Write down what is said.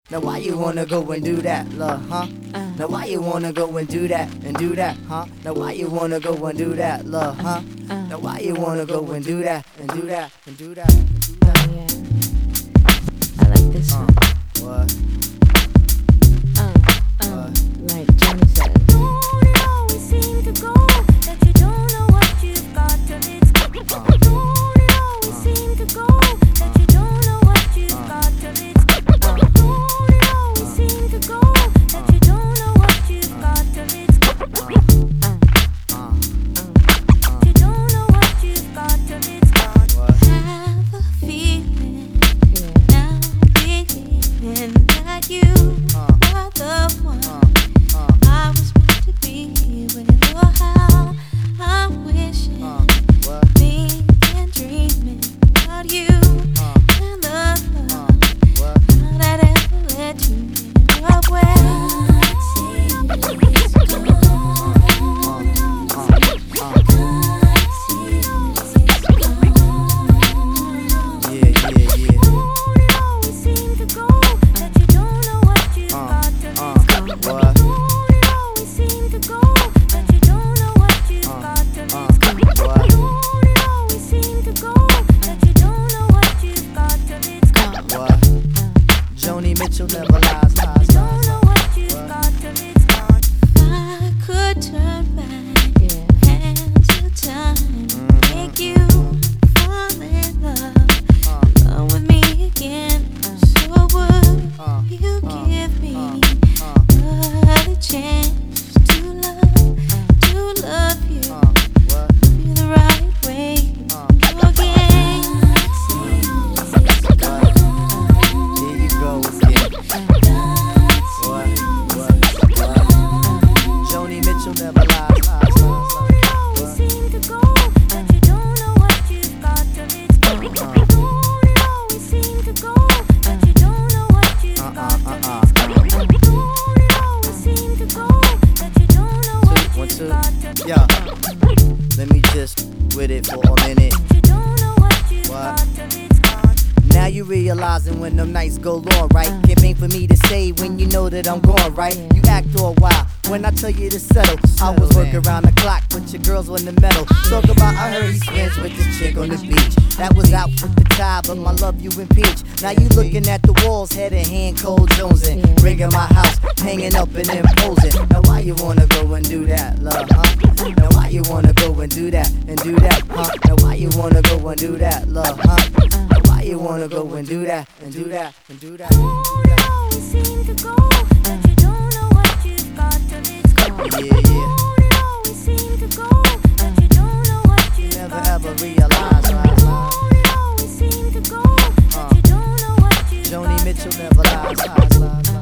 Now why you wanna go and do that, love, huh? Now why you wanna go and do that, huh? Now why you wanna go and do that, love, huh? Now why you wanna go and do that, and do that, and do that, and do that? Oh yeah, I like this one. What? Like Johnny said. Don't it always seem to go that you don't know what you've got till it's gone? Don't it always seem to go that you don't know what you've got till it's gone? Don't it always seem to go that you don't know what you've got till it's gone? You don't know what you've got till it's gone. Have a feeling now, believing that you are the one I was meant to be with. Oh, how I'm wishing, thinking, dreaming about you and the love that ever let you in your way. Joni Mitchell never lies, lies, Don't know what you've got till it's gone. I could turn back hands to time, make you fall in love with me again. So would you give me another chance to love you the right way again? Here you go again. Joni Mitchell never lies, lies, lies, Always seem to go that you don't know what you've got till it's gone. Don't it always seem to go that you don't know what you've got till it's gone. Don't it always seem to go that you don't know what One, you've two. got till it's Yeah. gone. Let me just with it for a minute. You don't know what you've What? got till it's gone. Now you realizing when them nights go long, right? Can't for me to say when you know that I'm gone, right? You act all wild when I tell you to settle. I was working around the clock, but your girls on the metal. Talk about I heard he's friends with this chick on the beach. That was out with the tie, but my love you impeach. Now you looking at the walls, head in hand, cold jonesing. Ringing my house, hanging up and imposing. Now why you wanna go and do that, love, huh? Now why you wanna go and do that, huh? Now why you wanna go and do that, love, huh? Now why you wanna go and do that, and do that, and do that, and do Don't it that? always seem to go that you don't know what you've got till it's gone. Yeah, yeah. Don't it always seem to go that you don't know what you've Never got ever till it's realize, gone. lies, lies. Don't it always seem to go that you don't know what you've Joni got Mitchell till never lies, lies, lies, lies.